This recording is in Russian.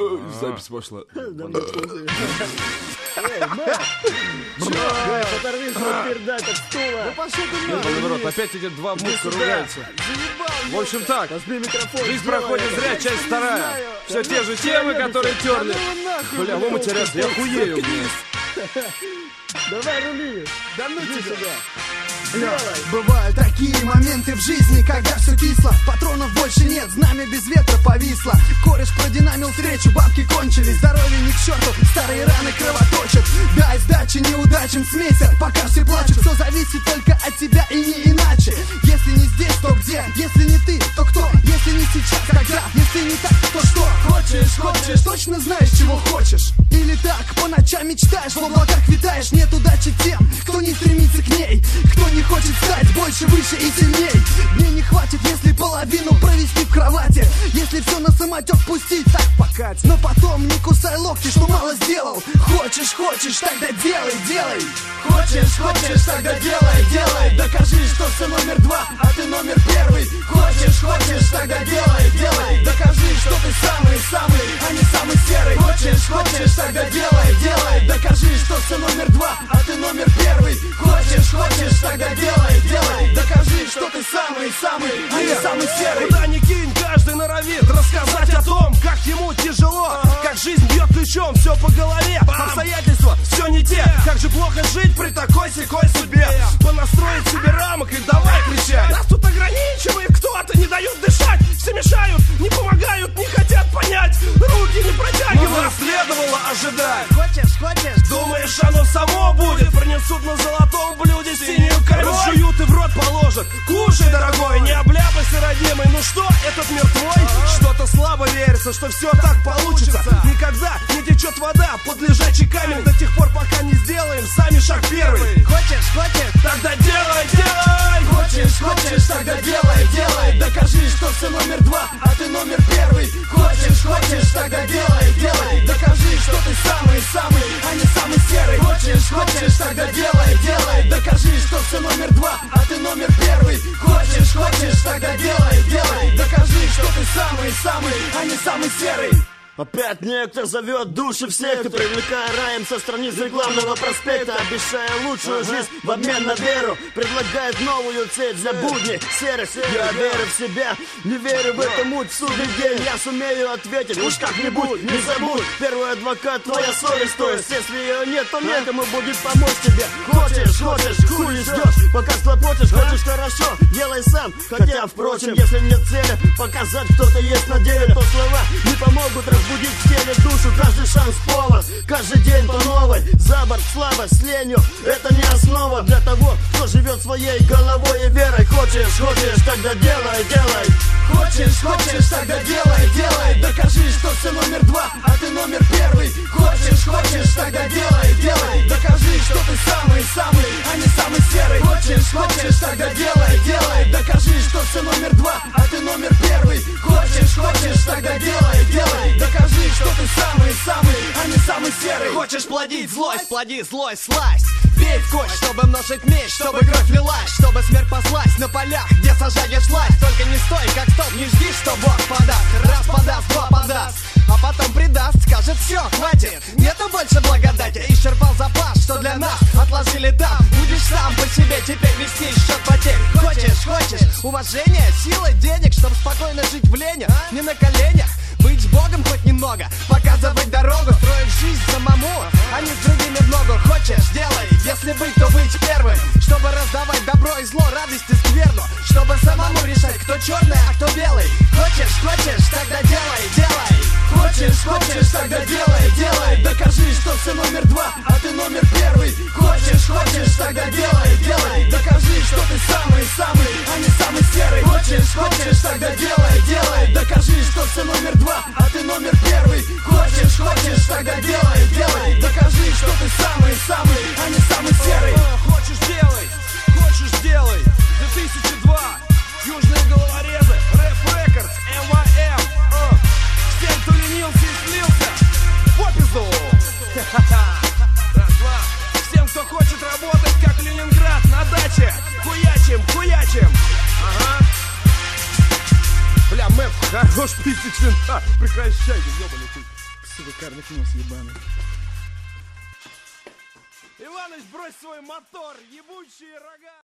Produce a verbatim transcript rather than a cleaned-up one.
Запись пошла. Оторви свой пердак от стула. Ну пошел ты Народ, опять эти два муска ругаются. В общем так, жизнь проходит зря, часть вторая. Все те же темы, которые терли. Бля, вы матерятся, я хуею. Давай рули. Да ну тебя сюда. Бывают такие моменты в жизни, когда все кисло. Патронов больше нет, знамя без ветра повисло. Кореш продинамил встречу, бабки кончились. Здоровье ни к черту, старые раны кровоточат. Дай сдачи неудачам смейся, пока все плачут. Все зависит только от тебя и не иначе. Если не здесь, то где? Если не ты, то кто? Если не сейчас, когда? Если не так, то что? Хочешь, хочешь, точно знаешь, чего хочешь? Или так, по ночам мечтаешь, в облаках витаешь. Нет удачи тем, кто не стремится к ней, кто не хочет стать больше, выше и сильней. Мне не хватит, если половину провести в кровати, если все на самотек пустить, так покать. Но потом не кусай локти, что мало сделал. Хочешь, хочешь, тогда делай, делай. Хочешь, хочешь, тогда делай, делай. Докажи, что все номер два, а ты номер первый. Хочешь, хочешь, тогда делай, делай. Докажи, что ты самый, самый, а не самый серый. Хочешь, хочешь, тогда делай, делай. Докажи, что все номер два, а ты номер первый. Хочешь, хочешь, тогда делай, делай. Докажи, что ты самый, самый, а не самый серый. Куда ни кинь, каждый норовит рассказать о том, как ему тяжело, как жизнь бьет ключом, все по голове, обстоятельства все не те. Как же плохо жить при такой секой судьбе. Понастроить себе рамок и давай кричать. Нас тут ограничивает кто-то, не дают дышать. Все мешают, не помогают, не хотят понять. Руки не протягивают. Нас следовало ожидать. Хочешь, хочешь, думаешь, оно само будет? Принесут на золотом блюде синюю коровь, жуют и в рот положат. Кушай, дорогой, не обляпайся, родимый. Ну что, этот мир твой? Что-то слабо верится, что все так получится. Никогда не течет вода под лежачий камень до тех пор, пока не сделаем сами шаг первый. Хочешь, хочешь, тогда делай, делай. Хочешь, хочешь, тогда делай, делай. Докажи, что все номер два, а ты номер первый. Хочешь, хочешь, тогда делай, делай. Докажи, что ты самый, самый, а не самый серый. Хочешь, хочешь, тогда делай, делай. Докажи, что все номер два, а ты номер первый. Хочешь, хочешь, тогда делай, делай. Докажи, что ты самый, самый, а не самый серый. Опять некто зовет души всех, ты привлекая раем со страниц рекламного проспекта, обещая лучшую жизнь в обмен на веру, предлагает новую цель для будней серых. Я верю в себя, не верю в эту муть, в судный день я сумею ответить, уж как-нибудь, не забудь. Первый адвокат, твоя совесть, то есть если ее нет, то некому будет помочь тебе. Хочешь, хочешь, хуй ждешь, пока схлопочешь, хочешь хорошо, делай сам. Хотя, впрочем, если нет цели показать, кто-то есть на деле, то слова не помогут разбудить в теле душу. Каждый шанс повод, каждый день по новой. За борт, слабость, с ленью, это не основа для того, кто живет своей головой и верой. Хочешь, хочешь, тогда делай, делай. Хочешь, хочешь, тогда делай, делай. Докажи, что все номер два, а ты номер первый. Хочешь, хочешь, тогда делай, делай. Докажи, что ты самый, самый, а не самый серый. Хочешь, хочешь, тогда делай, делай. Докажи, что все номер два, а ты номер первый. Хочешь, хочешь, тогда делай, делай. Докажи, что ты самый, самый, а не самый серый. Хочешь плодить злость, плоди злость, слазь. Бей в кость, чтобы множить меч, чтобы кровь лилась, чтобы смерть послась на полях, где сажаешь власть. Только не стой, как стоп, не жди, что Бог подаст. Раз подаст, два подаст, а потом придаст, скажет все, хватит, нету больше благодати. Исчерпал запас, что для нас отложили там. Будешь сам по себе теперь вести счет потерь. Хочешь, хочешь, уважение, силы, денег, чтобы спокойно жить в лени, не на коленях. Быть с Богом хоть немного, показывать дорогу, строить жизнь самому, а не с другими в ногу. Хочешь, делай, если быть, то быть первым, чтобы раздавать добро и зло, радость и скверну, чтобы самому решать, кто черный, а кто белый. Хочешь, хочешь, тогда делай, делай. Хочешь, хочешь, тогда делай, делай. Докажи, что все номер два, а ты номер первый. Хочешь, хочешь, тогда делай, делай. Докажи, что ты самый, самый, а не самый серый. Хочешь, хочешь, тогда делай, делай. Докажи, что все номер два, а ты номер первый. Хочешь, хочешь, тогда делай, делай. Докажи, что ты самый, самый, а не самый серый. Хочешь, делай, хочешь, делай. две тысячи два, южные головорезы, Рэп Рекордс, эм вай эм. Всем, кто ленился и слился, в пизду. Раз, два. Всем, кто хочет работать, как Ленинград, на даче, хуячим, хуячим. Ага. Бля, мэп, хорош пиздить винта. Прекращайте, ёбаный хуй. Сука, карлик нос ебаный. Иваныч, брось свой мотор, ебучие рога!